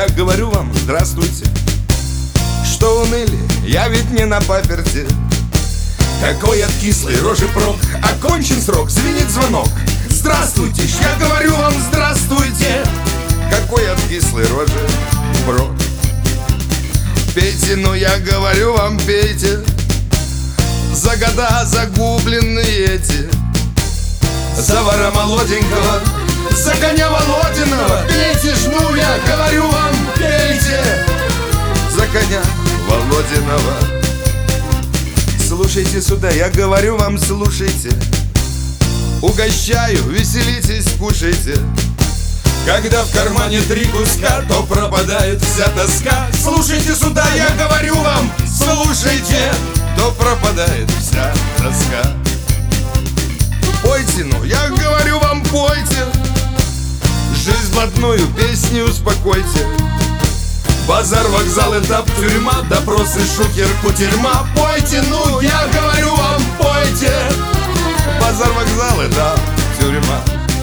я говорю вам здравствуйте. Что уныли, я ведь не на паперти. Какой от кислой рожи прок, окончен срок, звенит звонок. Здравствуйте, я говорю вам здравствуйте. Какой от кислой рожи прок. Пейте, ну я говорю вам, пейте. За года загубленные эти. За вора молоденького, за коня Володиного. Пейте ж, ну я говорю вам, пейте. За коня Володиного. Слушайте сюда, я говорю вам, слушайте. Угощаю, веселитесь, кушайте. Когда в кармане 3 куска, то пропадает вся тоска. Слушайте сюда, я говорю вам, слушайте. То пропадает вся тоска. Пойте, ну я говорю вам, пойте. Жизнь блатную, песни успокойте. Базар, вокзал, этап, тюрьма, допросы, шухер, кутерьма. Пойте, ну я говорю вам, пойте. Базар, вокзал, этап, тюрьма.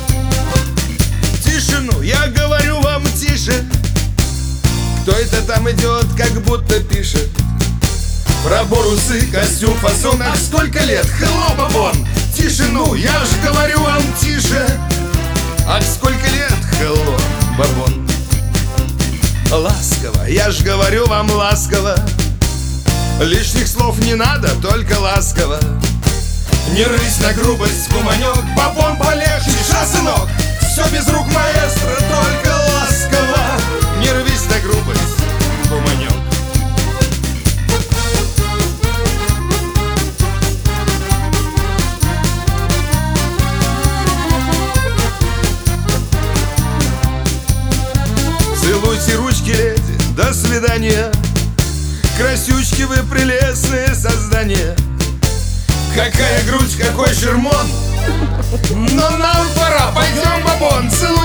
Тише, ну я говорю вам, тише. Кто это там идет, как будто пишет? Пробор, усы, костюм, фасон. Ах, сколько лет, hello, бабон. Тише, ну я ж говорю вам, тише. Ах, сколько лет, hello, бабон. Ласково, я ж говорю вам, ласково. Лишних слов не надо, только ласково. Не рысь на грубость, куманек. Бабон полегче, ша, сынок. Все без рук маэстро, только ласково. Не рвись на грубость, куманек. Целуйте ручки, леди, до свидания. Красючки вы, прелестные создания. Какая грудь, какой шермон. Но нам пора, пойдем, бабон, целуй.